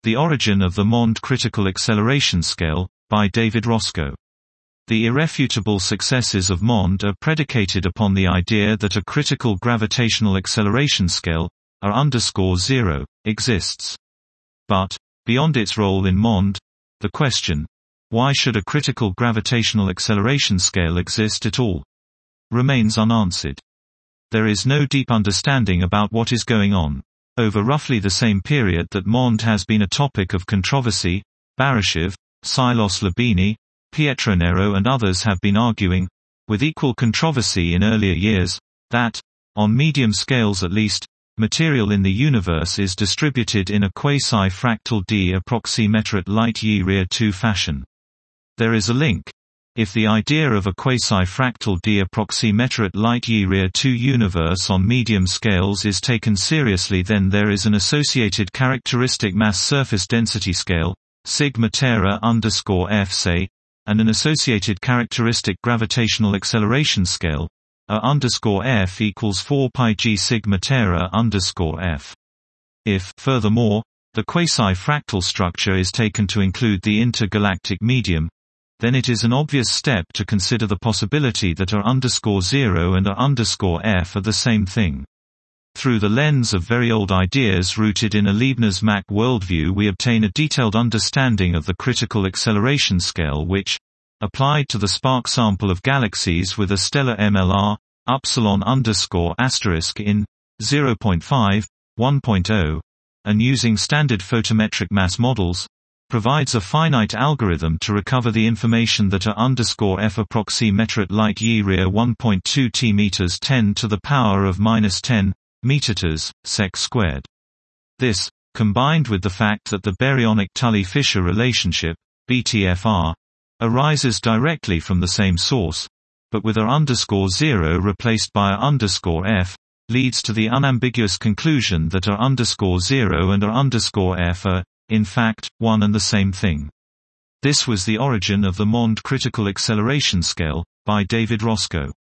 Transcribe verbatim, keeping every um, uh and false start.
The Origin of the Mond Critical Acceleration Scale, by David Roscoe. The irrefutable successes of Mond are predicated upon the idea that a critical gravitational acceleration scale, R underscore zero, exists. But, beyond its role in Mond, the question, why should a critical gravitational acceleration scale exist at all, remains unanswered. There is no deep understanding about what is going on. Over roughly the same period that Mond has been a topic of controversy, Baryshev, Psilos-Labini, Pietronero and others have been arguing, with equal controversy in earlier years, that, on medium scales at least, material in the universe is distributed in a quasi-fractal d-approximetrate light-year two fashion. There is a link. If the idea of a quasi-fractal d-approximetrate light-year two universe on medium scales is taken seriously, then there is an associated characteristic mass surface density scale, sigma terra underscore f say, and an associated characteristic gravitational acceleration scale, a underscore f equals four pi g sigma terra underscore f. If, furthermore, the quasi-fractal structure is taken to include the intergalactic medium, then it is an obvious step to consider the possibility that R underscore zero and R underscore f are the same thing. Through the lens of very old ideas rooted in a Leibniz-Mach worldview, we obtain a detailed understanding of the critical acceleration scale which, applied to the spark sample of galaxies with a stellar M L R, upsilon underscore asterisk in zero point five, one point zero, and using standard photometric mass models, provides a finite algorithm to recover the information that R underscore f approximetrate light year one point two t meters ten to the power of minus ten meters sec squared. This, combined with the fact that the baryonic Tully-Fisher relationship, B T F R, arises directly from the same source, but with R underscore zero replaced by R underscore f, leads to the unambiguous conclusion that R underscore zero and R underscore f are, in fact, one and the same thing. This was The Origin of the Mond Critical Acceleration Scale, by David Roscoe.